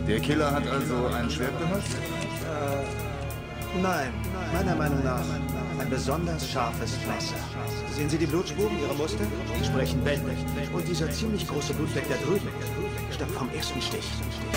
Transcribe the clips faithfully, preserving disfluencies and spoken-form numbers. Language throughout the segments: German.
Der Killer hat also ein Schwert benutzt? Äh, nein, meiner Meinung nach ein besonders scharfes Messer. Sehen Sie die Blutspuren, Ihre Muster? Die sprechen Bände. Und dieser ziemlich große Blutfleck da drüben stammt vom ersten Stich.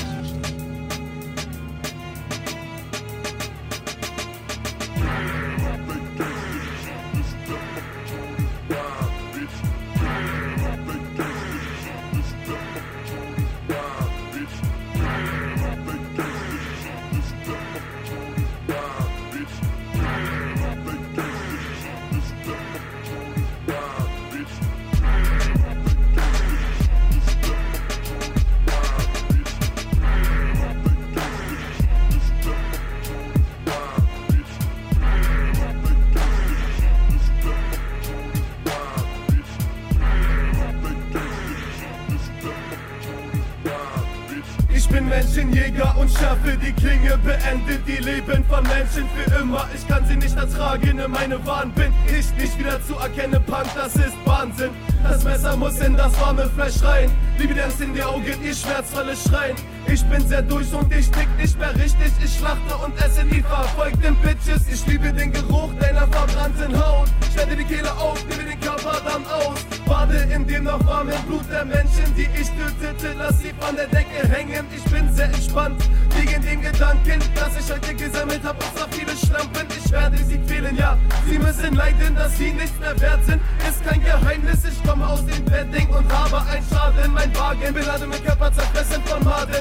Ich bin Menschenjäger und schärfe die Klinge, beende die Leben von Menschen für immer. Ich kann sie nicht ertragen, in meine Wahn bin ich nicht wieder zu erkennen. Punk, das ist Wahnsinn. Das Messer muss in das warme Fleisch rein. Liebe dir in die Augen, ihr schmerzvolle Schreien. Ich bin sehr durch und ich tick nicht mehr richtig. Ich schlachte und esse die verfolgten Bitches. Ich liebe den Geruch deiner verbrannten Haut. Schneide die Kehle auf, nehme den Körper dann aus. Bade in dem noch warmen Blut der Menschen, die ich tötete. Lass sie von der Decke hängen. Ich bin sehr entspannt wegen dem Gedanken, dass ich heute gesammelt hab und so viele Schlampen. Ich werde sie quälen, ja. Sie müssen leiden, dass sie nichts mehr wert sind. Ist kein Geheimnis, ich komme aus dem Bedding und habe einen Schaden. Mein Wagen beladen mit Körper zerfressen von Maden.